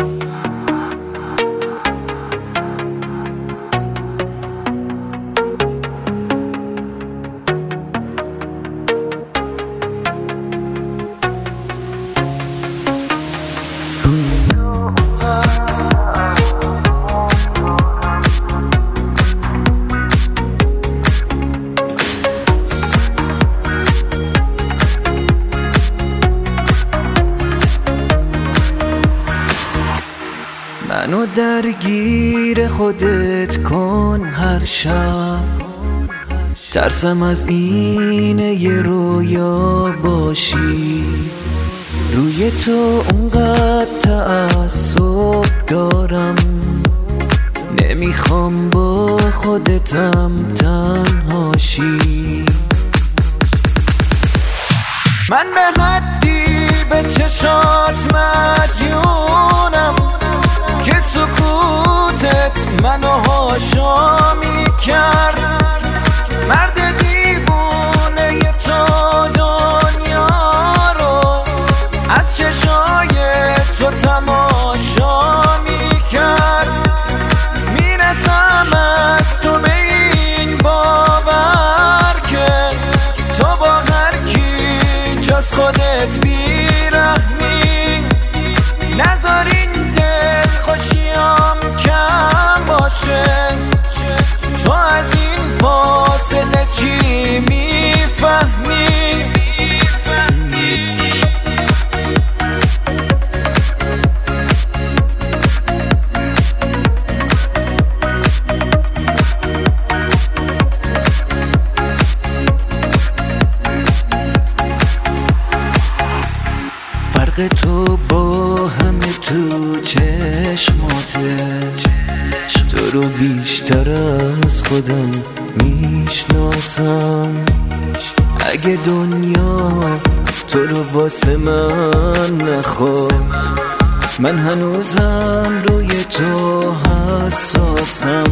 منو درگیر خودت کن هر شب، ترسم از این یه رویا باشی. روی تو اونقدر تعصب دارم، نمیخوام با خودتم تنهاشی. من به حدی به چشات مدیونم که سکوتت منو هاشا میکرد. مرد دیوونه تو دنیا رو از چشای تو تماشا میکرد. میرسم از تو به این باور که تو با هر کی جز خودت بیرحمی. نذار این دل خوشیام کم باشه، تو از این فاصله چی میفهمی؟ فرق تو با همه تو چشماته، تو رو بیشتر از خودم میشناسم. اگه دنیا تو رو واسه من نخواد، من هنوزم روی تو حساسم.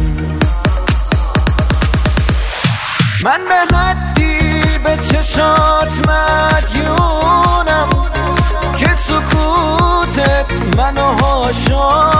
من به حدی به چشات مدیونم که سکوتت منو هاشا